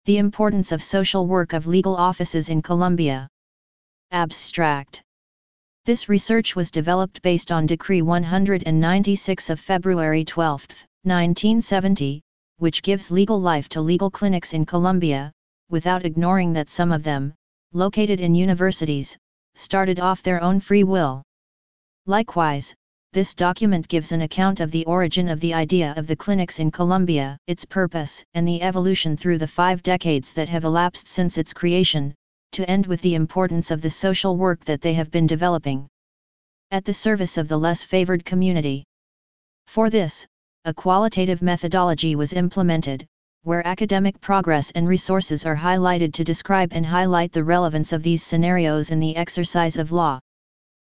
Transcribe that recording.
The importance of social work of legal offices in Colombia. Abstract. This research was developed based on Decree 196 of February 12, 1970, which gives legal life to legal clinics in Colombia, without ignoring that some of them, located in universities, started off their own free will. Likewise, this document gives an account of the origin of the idea of the clinics in Colombia, its purpose, and the evolution through the 5 decades that have elapsed since its creation, to end with the importance of the social work that they have been developing at the service of the less favored community. For this, a qualitative methodology was implemented, where academic progress and resources are highlighted to describe and highlight the relevance of these scenarios in the exercise of law.